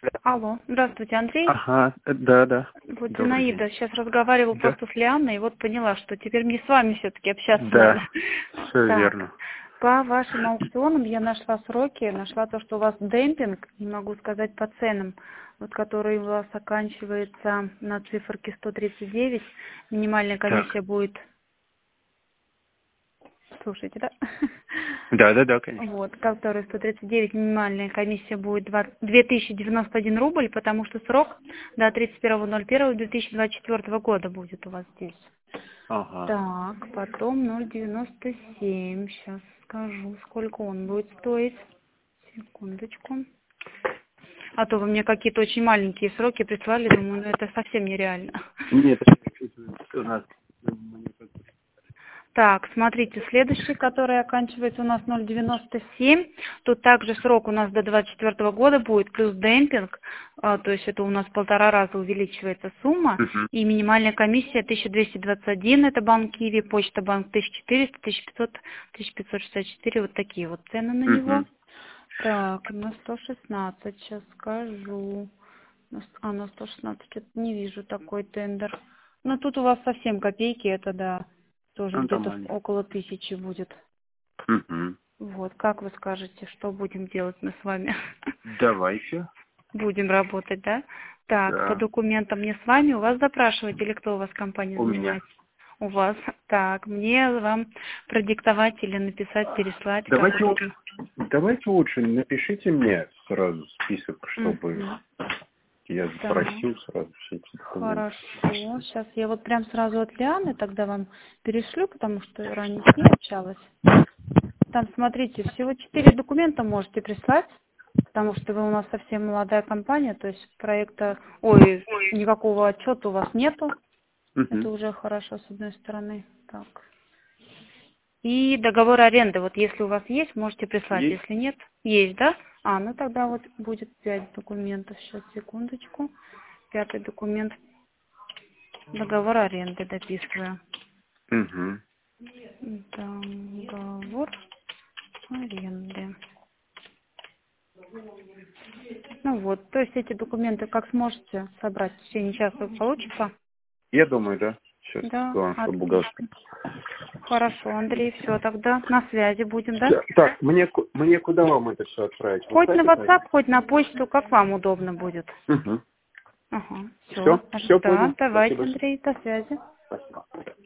Алло, здравствуйте, Андрей. Ага, да. Вот Добрый день. Зинаида сейчас разговаривала Да, просто с Лианной, и вот поняла, что теперь мне с вами все-таки общаться надо. да, все Так, верно. по вашим аукционам я нашла сроки, нашла то, что у вас демпинг, не могу сказать по ценам, вот который у вас оканчивается на циферке 139, минимальная Так, комиссия будет, слушайте, да? да, конечно. Вот, который 139, минимальная комиссия будет 2091 рубль, потому что срок до 31.01.2024 года будет у вас здесь. Ага. Так, потом 0,97. Сейчас скажу, сколько он будет стоить. Секундочку. А то вы мне какие-то очень маленькие сроки прислали, думаю, ну это совсем нереально. Нет, у нас... Так, смотрите, следующий, который оканчивается у нас 0,97. Тут также срок у нас до 2024 года будет, плюс демпинг, то есть это у нас 1,5 раза увеличивается сумма, Угу, и минимальная комиссия 1221, это банк Киви, Почта банк 1400, 1500, 1564, вот такие вот цены на него. угу. Так, на 116 сейчас скажу. На 116 что-то не вижу такой тендер. Но тут у вас совсем копейки, это да, тоже Ну, где-то нормально. около 1000 будет. Угу. Вот, как вы скажете, что будем делать мы с вами? Давайте. Будем работать, да? Так, по Да. документам мне с вами, у вас запрашивать или кто у вас компания У меня. занимается? У вас. Так, мне вам продиктовать или написать, переслать, как удобно. Давайте лучше напишите мне сразу список, чтобы Мгм. я Так. запросил сразу все эти документы. Хорошо. Сейчас я вот прям сразу от Лианы тогда вам перешлю, потому что ранее с ней общалась. Там, смотрите, всего 4 документа можете прислать, потому что вы у нас совсем молодая компания, то есть проекта, никакого отчета у вас нету. Это Угу. уже хорошо с одной стороны. Так. И договор аренды, вот если у вас есть, можете прислать, Есть? если нет, есть, да? Ну тогда вот будет 5 документов. Сейчас, секундочку. 5-й документ. Договор аренды дописываю. Угу. Договор аренды. Ну вот, то есть эти документы как сможете собрать в течение часа получится? Я думаю, да. Сейчас Да, главное, бухгалтер. отлично. Хорошо, Андрей, все, тогда на связи будем, да? Так, мне куда вам это все отправить? В Хоть на WhatsApp это? WhatsApp, хоть на почту, как вам удобно будет. Угу. Ага, все. Все Да, понял. давайте, Спасибо. Андрей, до связи. Спасибо.